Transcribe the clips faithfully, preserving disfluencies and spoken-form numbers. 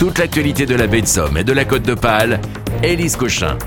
Toute l'actualité de la baie de Somme et de la Côte d'Opale, Élise Cochin.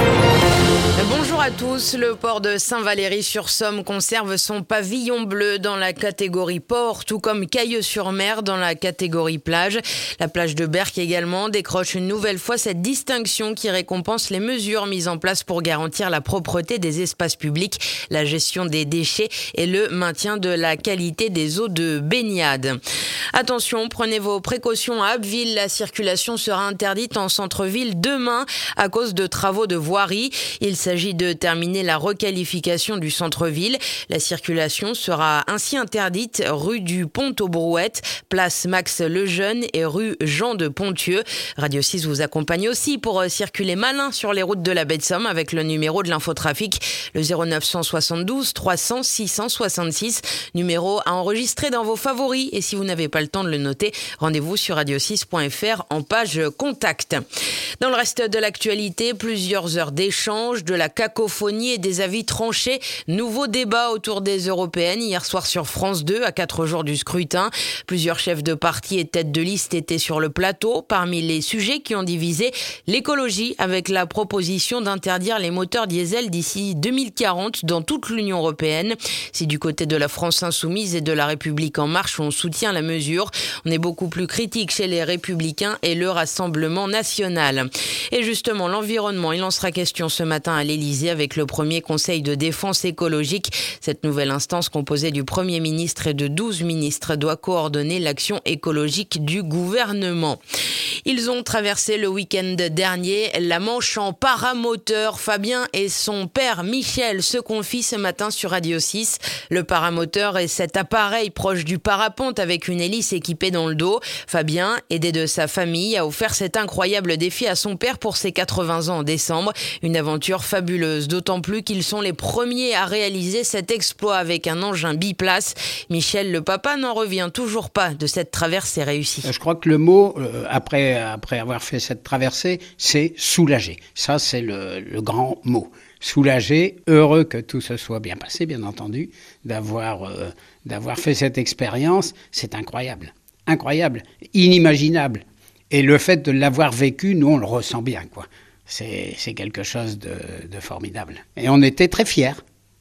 Bonjour à tous. Le port de Saint-Valery-sur-Somme conserve son pavillon bleu dans la catégorie port, tout comme Cailleux-sur-Mer dans la catégorie plage. La plage de Berck également décroche une nouvelle fois cette distinction qui récompense les mesures mises en place pour garantir la propreté des espaces publics, la gestion des déchets et le maintien de la qualité des eaux de baignade. Attention, prenez vos précautions à Abbeville. La circulation sera interdite en centre-ville demain à cause de travaux de voirie. Il s'agit de terminer la requalification du centre-ville. La circulation sera ainsi interdite rue du Pont aux Brouettes, place Max Lejeune et rue Jean de Pontieux. Radio six vous accompagne aussi pour circuler malin sur les routes de la baie de Somme avec le numéro de l'infotrafic, le zéro neuf cent soixante-douze trois cents six cent soixante-six. Numéro à enregistrer dans vos favoris. Et si vous n'avez pas le temps de le noter, rendez-vous sur radio six point f r en page contact. Dans le reste de l'actualité, plusieurs heures d'échange, de la cacophonie et des avis tranchés. Nouveau débat autour des européennes hier soir sur France deux à quatre jours du scrutin. Plusieurs chefs de parti et têtes de liste étaient sur le plateau. Parmi les sujets qui ont divisé, l'écologie avec la proposition d'interdire les moteurs diesel d'ici deux mille quarante dans toute l'Union européenne. Si du côté de la France insoumise et de la République en marche, on soutient la mesure, on est beaucoup plus critique chez les Républicains et le Rassemblement national. Et justement, l'environnement, il en sera question ce matin à l'Élysée avec le premier conseil de défense écologique. Cette nouvelle instance composée du Premier ministre et de douze ministres doit coordonner l'action écologique du gouvernement. Ils ont traversé le week-end dernier la Manche en paramoteur. Fabien et son père Michel se confient ce matin sur Radio six. Le paramoteur est cet appareil proche du parapente avec une hélice équipée dans le dos. Fabien, aidé de sa famille, a offert cet incroyable défi à son père pour ses quatre-vingts ans en décembre. Une aventure fabuleuse, d'autant plus qu'ils sont les premiers à réaliser cet exploit avec un engin biplace. Michel, le papa, n'en revient toujours pas de cette traversée réussie. Je crois que le mot, euh, après, après avoir fait cette traversée, c'est soulagé. Ça, c'est le, le grand mot. Soulagé, heureux que tout se soit bien passé, bien entendu, d'avoir, euh, d'avoir fait cette expérience, c'est incroyable. Incroyable, inimaginable. Et le fait de l'avoir vécu, nous, on le ressent bien, quoi. C'est, c'est quelque chose de, de formidable. Et on était très fiers,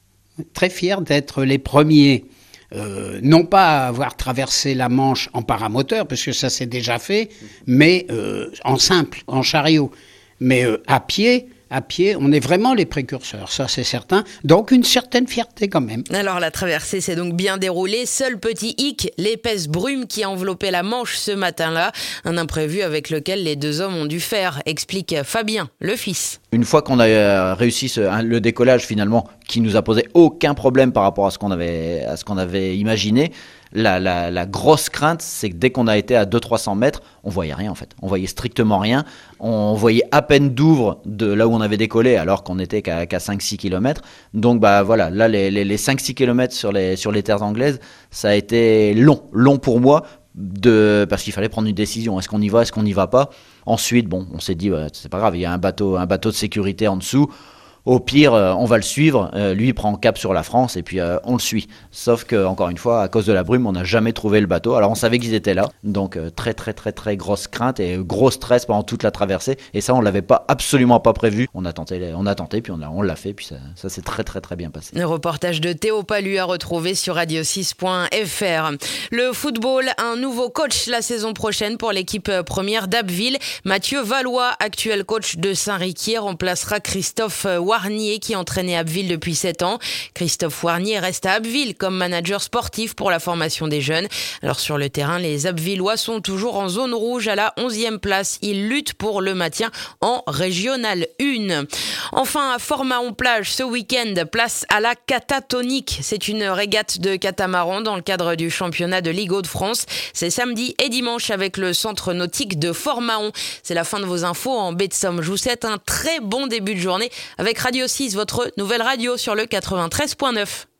très fiers d'être les premiers, euh, non pas à avoir traversé la Manche en paramoteur, parce que ça s'est déjà fait, mais euh, en simple, en chariot. Mais euh, à pied... À pied, on est vraiment les précurseurs, ça c'est certain. Donc une certaine fierté quand même. Alors la traversée s'est donc bien déroulée. Seul petit hic, l'épaisse brume qui a enveloppé la Manche ce matin-là. Un imprévu avec lequel les deux hommes ont dû faire, explique Fabien, le fils. Une fois qu'on a réussi ce, hein, le décollage finalement, qui nous a posé aucun problème par rapport à ce qu'on avait, à ce qu'on avait imaginé, La, la, la grosse crainte, c'est que dès qu'on a été à deux cents à trois cents mètres, on voyait rien en fait. On voyait strictement rien. On voyait à peine Douvres de là où on avait décollé alors qu'on était qu'à, qu'à cinq à six kilomètres. Donc bah voilà, là les, les, les cinq à six kilomètres sur les, sur les terres anglaises, ça a été long, long pour moi. De, parce qu'il fallait prendre une décision. Est-ce qu'on y va, est-ce qu'on n'y va pas? Ensuite, bon, on s'est dit, ouais, c'est pas grave, il y a un bateau, un bateau de sécurité en dessous. Au pire, euh, on va le suivre. Euh, lui, il prend cap sur la France et puis euh, on le suit. Sauf que, encore une fois, à cause de la brume, on n'a jamais trouvé le bateau. Alors, on savait qu'ils étaient là. Donc, euh, très, très, très, très grosse crainte et gros stress pendant toute la traversée. Et ça, on l'avait pas, absolument pas prévu. On a tenté, on a tenté, puis on, a, on l'a fait. Puis ça, ça s'est très, très, très bien passé. Le reportage de Théo Palu à retrouver sur radio six point f r. Le football, un nouveau coach la saison prochaine pour l'équipe première d'Abbeville. Mathieu Valois, actuel coach de Saint-Riquier, remplacera Christophe Warnier qui entraînait Abbeville depuis sept ans. Christophe Warnier reste à Abbeville comme manager sportif pour la formation des jeunes. Alors sur le terrain, les Abbvillois sont toujours en zone rouge à la onzième place. Ils luttent pour le maintien en Régional un. Enfin, à Fort-Mahon-Plage, ce week-end, place à la Catatonique. C'est une régate de catamaran dans le cadre du championnat de Ligue Hauts-de-France. C'est samedi et dimanche avec le centre nautique de Fort-Mahon. C'est la fin de vos infos en baie de Somme. Je vous souhaite un très bon début de journée avec Radio six, votre nouvelle radio sur le quatre-vingt-treize point neuf.